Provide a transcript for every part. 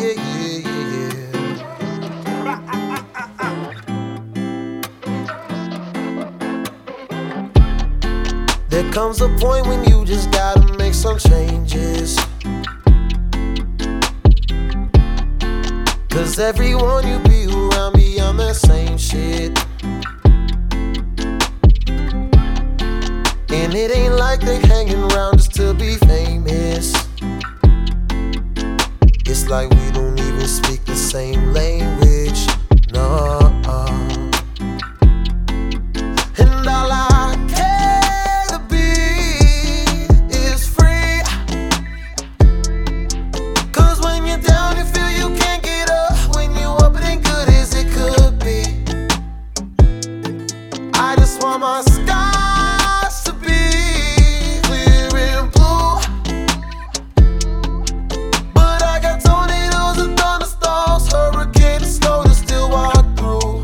There comes a point when you just gotta make some changes, 'cause everyone you be around be on that same shit. And it ain't like they hanging around just to be famous. It's like we don't even speak the same language, no. And all I care to be is free, 'cause when you're down you feel you can't get up. When you're up it ain't good as it could be. I just want my skies to be clear and blue, but I got tornadoes and thunderstorms, hurricanes and snow to still walk through.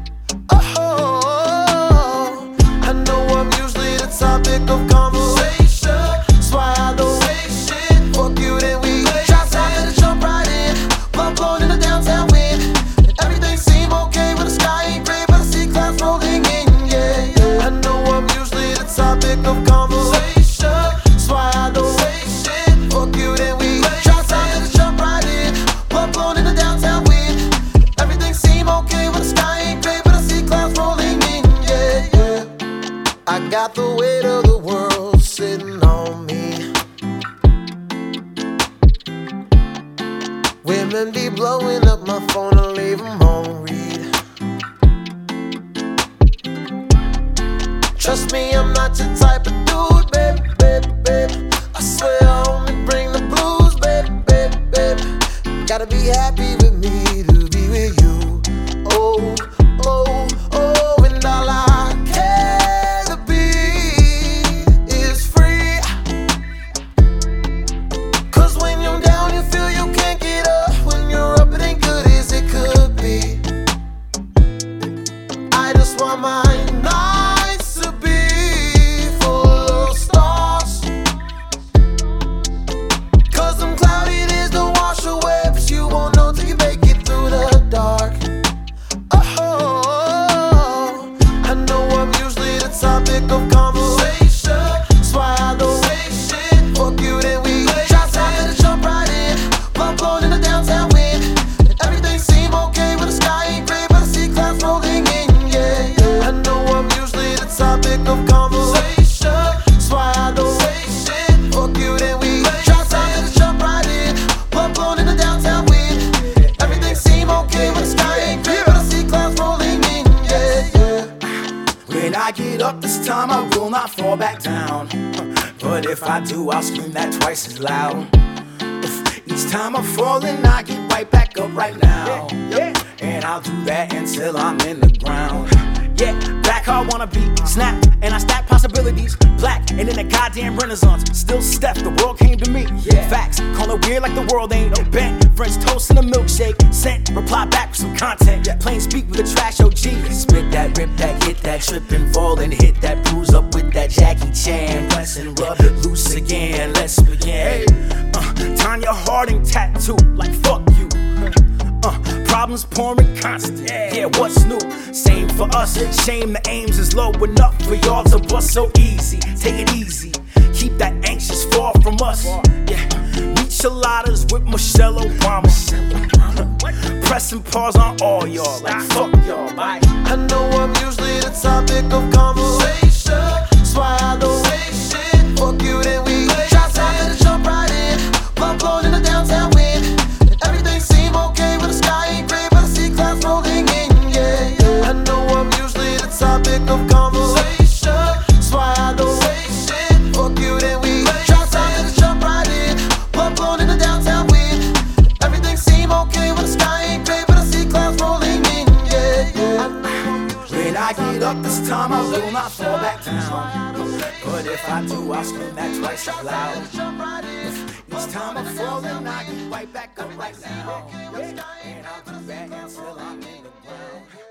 Oh, I know I'm usually the topic of conversation, that's why I don't say shit. Fuck you, then we try something to jump right in. Blood blowing in the downtown wind, and everything seem okay, but the sky ain't gray, but I see clouds rolling in. Yeah, I know I'm usually the topic of conversation, that's why I don't say shit. Fuck you, then we try something to jump right in. Blood blowing in the downtown wind, everything seem okay, but the sky ain't gray, but I see clouds rolling in. Yeah, I got the weight of the world sitting on me. Women be blowing up my phone and leave them on read. Trust me, I'm not your type of dude, babe, babe, babe. I swear I only bring the blues, babe, babe, babe. Gotta be happy with me to be with you. Oh, oh, oh, and all I care to be is free, 'cause when you're down you feel you can't get up. When you're up it ain't good as it could be. I just want my nights to be full of stars, 'cause them cloudy days don't wash away, but you won't know till you make it through the dark. Oh, I know I'm usually the topic of conversation, that's why I don't say shit. Fuck you, then we try something to jump right in. Blood blowing in the downtown wind, and everything seem okay, but the sky ain't gray, but I see clouds rolling in. Yeah, I know I'm usually the topic of conversation, that's why I don't say shit. Fuck you, then we try something to jump right in. Blood blowing in the downtown wind, everything seem okay, but the sky ain't gray, but I see clouds rolling in. Yeah. When I get up this time, I will not fall back down. But if I do, I'll scream that twice as loud. Each time I'm falling, I get right back up right now. And I'll do that until I'm in the ground. Yeah, black I wanna be, snap, and I stack possibilities. Black, and in the goddamn renaissance, still Steph, the world came to me. Facts, call it weird like the world ain't bent. French toast and a milkshake, sent, reply back with some content. Plain speak with a trash OG. Spit that, rip that, hit that, trip and fall, and hit that bruise up with that Jackie Chan. Bless and rub it loose again, let's begin. Tanya Harding tattoo, like fuck you. Problems pouring constant, yeah, what's new? Same for us, shame the aims is low enough for y'all to bust so easy. Take it easy, keep that anxious far from us. Yeah, micheladas with Michelle Obama. Pressing pause on all y'all, like fuck y'all, bye. I know I'm usually the topic of conversation, that's why I don't say shit. Fuck you, then we try something to jump right in. Blood blowing in the downtown wind, and everything seem okay, but the sky ain't gray, but I see clouds rolling in. Yeah, I know I'm usually the topic of conversation, that's why I don't say shit. Fuck you, then we try something to jump right in. Blood blowing in the downtown wind, everything seem okay, but the sky ain't gray, but I see clouds rolling in. Yeah. When I get up this time, I will not fall back down. But if I do, I'll scream that twice as loud. Each time I'm falling, I get right back up right now. And I'll do that until I'm in the ground.